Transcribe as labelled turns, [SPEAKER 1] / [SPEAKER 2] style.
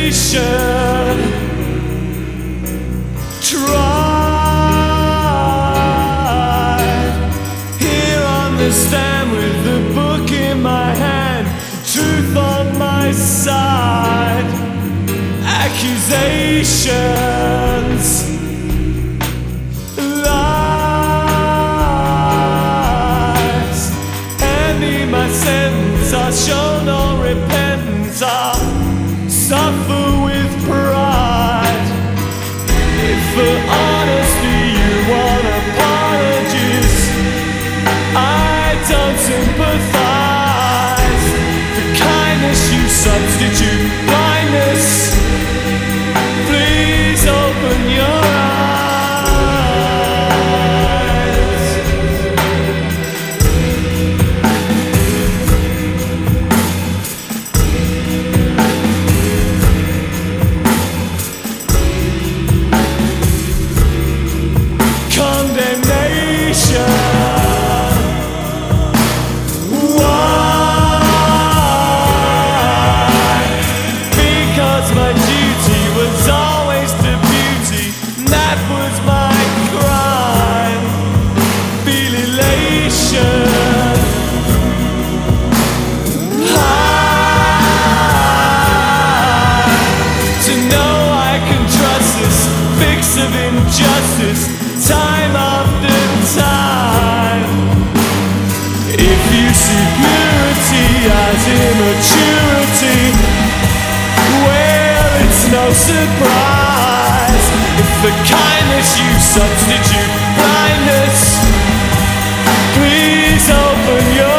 [SPEAKER 1] condemnation. Tried here on the stand with the book in my hand, truth on my side, accusations, lies, and in my sentence I show no repentance. I suffer with pride. If for honesty you want apologies, I don't sympathize. For kindness you substitute blindness. Please open your eyes. Condemnation. Why? Because my duty was always to beauty, and that was my crime. Feel elation. To know I can trust this fix of injustice, time after time. If you see purity as immaturity, well, it's no surprise. If for kindness you substitute blindness, please open your